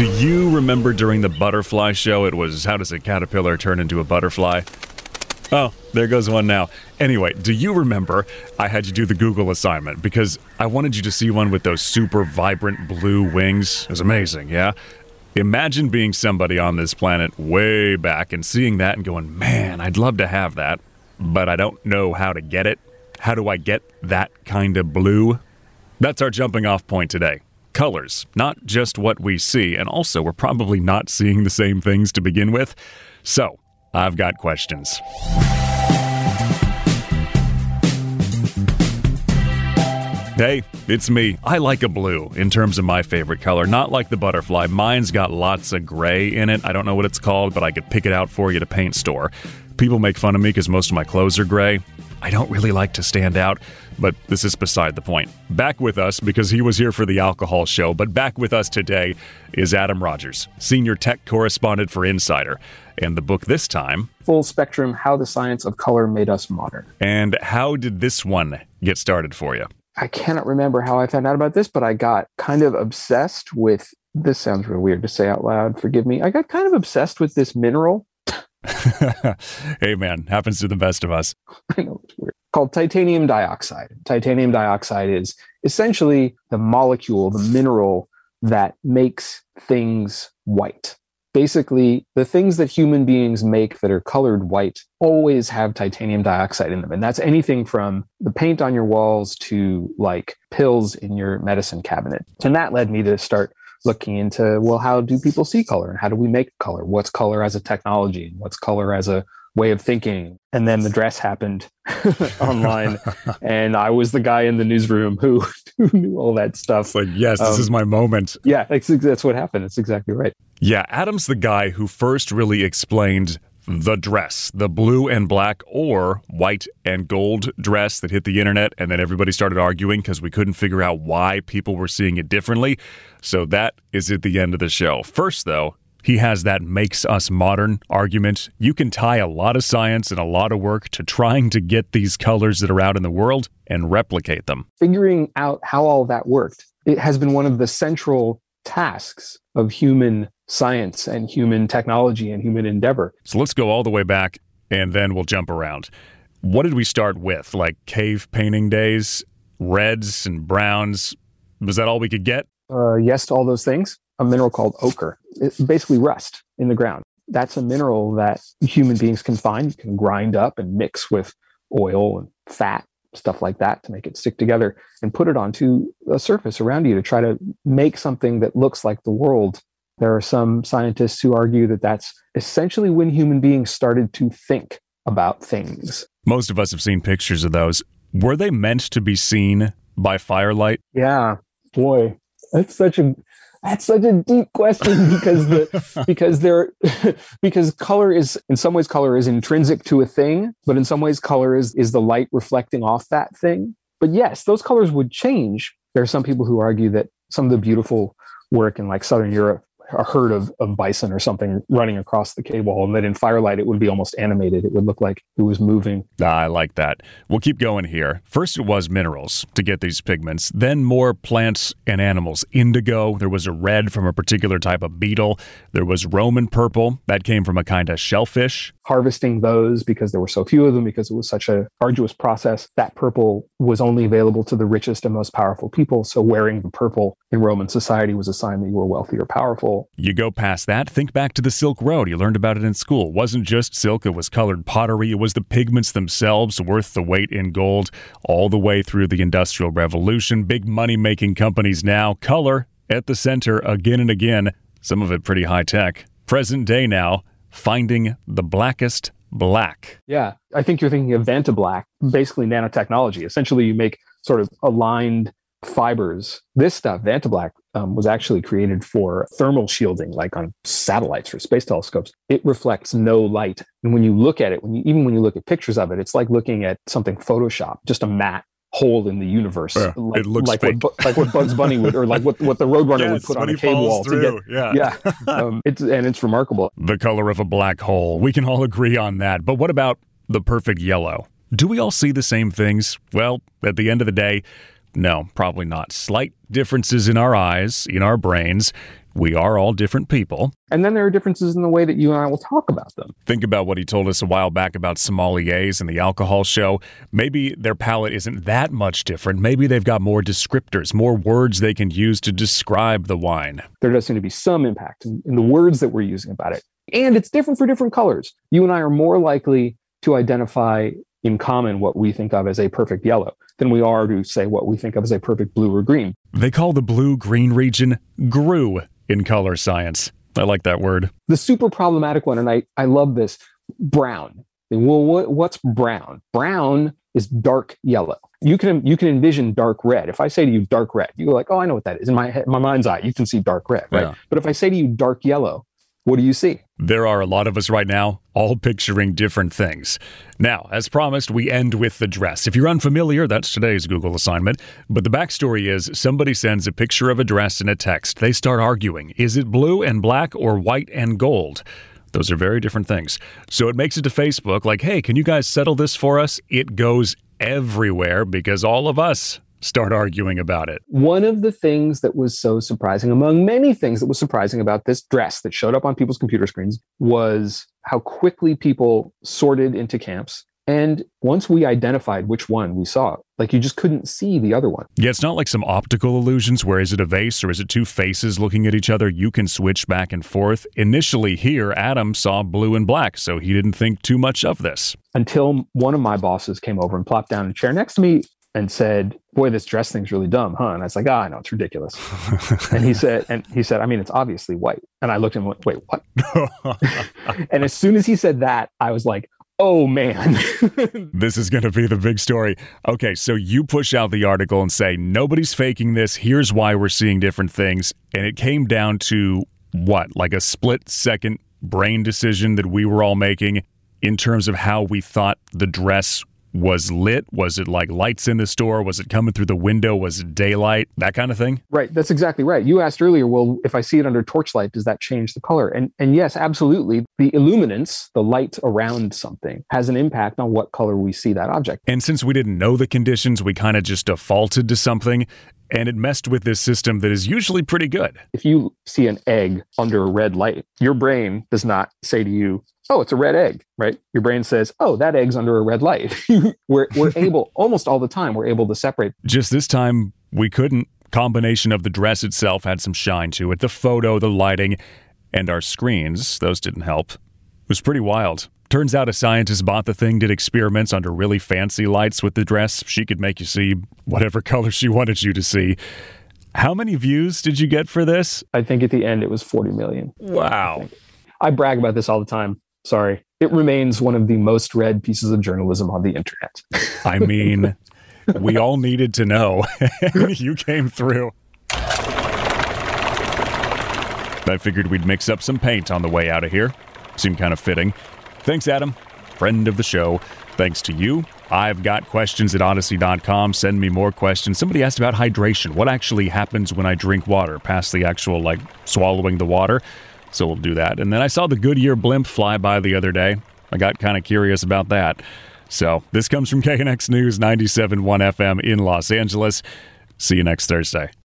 Do you remember during the butterfly show, it was how does a caterpillar turn into a butterfly? Oh, there goes one now. Anyway, do you remember I had you do the Google assignment because I wanted you to see one with those super vibrant blue wings? It was amazing, yeah? Imagine being somebody on this planet way back and seeing that and going, man, I'd love to have that, but I don't know how to get it. How do I get that kind of blue? That's our jumping off point today. Colors, not just what we see, and also we're probably not seeing the same things to begin with. So, I've got questions. Hey, it's me. I like a blue in terms of my favorite color, not like the butterfly. Mine's got lots of gray in it. I don't know what it's called, but I could pick it out for you at a paint store. People make fun of me because most of my clothes are gray. I don't really like to stand out, but this is beside the point. Back with us, because he was here for the alcohol show, but back with us today is Adam Rogers, senior tech correspondent for Insider. And the book this time, Full Spectrum: How the Science of Color Made Us Modern. And how did this one get started for you? I cannot remember how I found out about this, but I got kind of obsessed with, this sounds real weird to say out loud, forgive me. I got kind of obsessed with this mineral. Hey man, happens to the best of us. I know it's weird. Called titanium dioxide. Titanium dioxide is essentially the molecule, the mineral that makes things white. Basically, the things that human beings make that are colored white always have titanium dioxide in them. And that's anything from the paint on your walls to like pills in your medicine cabinet. And that led me to start looking into, well, how do people see color and how do we make color? What's color as a technology? And what's color as a way of thinking? And then the dress happened online, and I was the guy in the newsroom who knew all that stuff. It's like, yes, this is my moment. Yeah, that's what happened. That's exactly right. Yeah, Adam's the guy who first really explained the dress, the blue and black or white and gold dress that hit the internet, and then everybody started arguing because we couldn't figure out why people were seeing it differently. So that is at the end of the show. First, though, he has that makes us modern argument. You can tie a lot of science and a lot of work to trying to get these colors that are out in the world and replicate them. Figuring out how all that worked, it has been one of the central tasks of human science and human technology and human endeavor. So let's go all the way back and then we'll jump around. What did we start with? Like cave painting days, reds and browns? Was that all we could get? Yes to all those things. A mineral called ochre. It's basically rust in the ground. That's a mineral that human beings can find. You can grind up and mix with oil and fat, stuff like that, to make it stick together and put it onto a surface around you to try to make something that looks like the world. There are some scientists who argue that that's essentially when human beings started to think about things. Most of us have seen pictures of those. Were they meant to be seen by firelight? Yeah, boy, that's such a deep question because color is, in some ways, color is intrinsic to a thing, but in some ways color is the light reflecting off that thing. But yes, those colors would change. There are some people who argue that some of the beautiful work in like Southern Europe, a herd of bison or something running across the cave wall, and that in firelight it would be almost animated. It would look like it was moving. I like that. We'll keep going here. First it was minerals to get these pigments, then more plants and animals. Indigo, there was a red from a particular type of beetle. There was Roman purple, that came from a kind of shellfish. Harvesting those because there were so few of them, because it was such an arduous process. That purple was only available to the richest and most powerful people. So wearing the purple in Roman society was a sign that you were wealthy or powerful. You go past that, think back to the Silk Road. You learned about it in school. It wasn't just silk, it was colored pottery. It was the pigments themselves worth the weight in gold all the way through the Industrial Revolution. Big money-making companies now. Color at the center again and again. Some of it pretty high-tech. Present day now, finding the blackest black. Yeah, I think you're thinking of Vantablack, basically nanotechnology. Essentially, you make sort of aligned fibers. This stuff, Vantablack, was actually created for thermal shielding, like on satellites for space telescopes. It reflects no light. And when you look at it, even when you look at pictures of it, it's like looking at something Photoshop, just a matte hole in the universe. It looks like fake. Like what Bugs Bunny would, or like what the Roadrunner would put on a cave wall to get. Yeah. It's remarkable. The color of a black hole. We can all agree on that. But what about the perfect yellow? Do we all see the same things? Well, at the end of the day, no, probably not. Slight differences in our eyes, in our brains. We are all different people. And then there are differences in the way that you and I will talk about them. Think about what he told us a while back about sommeliers and the alcohol show. Maybe their palate isn't that much different. Maybe they've got more descriptors, more words they can use to describe the wine. There does seem to be some impact in the words that we're using about it. And it's different for different colors. You and I are more likely to identify in common what we think of as a perfect yellow than we are to say what we think of as a perfect blue or green. They call the blue-green region GRU in color science. I like that word. The super problematic one, and I love this, brown. Well, what's brown? Brown is dark yellow. You can envision dark red. If I say to you dark red, you go like, oh, I know what that is. In my mind's eye, you can see dark red, right? Yeah. But if I say to you dark yellow, what do you see? There are a lot of us right now, all picturing different things. Now, as promised, we end with the dress. If you're unfamiliar, that's today's Google assignment. But the backstory is somebody sends a picture of a dress in a text. They start arguing. Is it blue and black or white and gold? Those are very different things. So it makes it to Facebook like, hey, can you guys settle this for us? It goes everywhere because all of us start arguing about it. One of the things that was so surprising, among many things that was surprising about this dress that showed up on people's computer screens, was how quickly people sorted into camps. And once we identified which one we saw, like you just couldn't see the other one. Yeah, it's not like some optical illusions where is it a vase or is it two faces looking at each other? You can switch back and forth. Initially here, Adam saw blue and black, so he didn't think too much of this. Until one of my bosses came over and plopped down in a chair next to me and said, boy, this dress thing's really dumb, huh? And I was like, I know, it's ridiculous. and he said, I mean, it's obviously white. And I looked at him and went, wait, what? And as soon as he said that, I was like, oh man. This is going to be the big story. Okay, so you push out the article and say, nobody's faking this. Here's why we're seeing different things. And it came down to what? Like a split-second brain decision that we were all making in terms of how we thought the dress was lit? Was it like lights in the store? Was it coming through the window? Was it daylight? That kind of thing? Right. That's exactly right. You asked earlier, well, if I see it under torchlight, does that change the color? And yes, absolutely. The illuminance, the light around something, has an impact on what color we see that object. And since we didn't know the conditions, we kind of just defaulted to something, and it messed with this system that is usually pretty good. If you see an egg under a red light, your brain does not say to you, oh, it's a red egg, right? Your brain says, oh, that egg's under a red light. We're able, almost all the time, we're able to separate. Just this time, we couldn't. Combination of the dress itself had some shine to it. The photo, the lighting, and our screens, those didn't help. It was pretty wild. Turns out a scientist bought the thing, did experiments under really fancy lights with the dress. She could make you see whatever color she wanted you to see. How many views did you get for this? I think at the end it was 40 million. Wow. I brag about this all the time. Sorry. It remains one of the most read pieces of journalism on the internet. I mean, we all needed to know. You came through. I figured we'd mix up some paint on the way out of here. Seemed kind of fitting. Thanks, Adam, friend of the show. Thanks to you. I've got questions at Odyssey.com. Send me more questions. Somebody asked about hydration. What actually happens when I drink water past the actual, swallowing the water? So we'll do that. And then I saw the Goodyear blimp fly by the other day. I got kind of curious about that. So this comes from KNX News 97.1 FM in Los Angeles. See you next Thursday.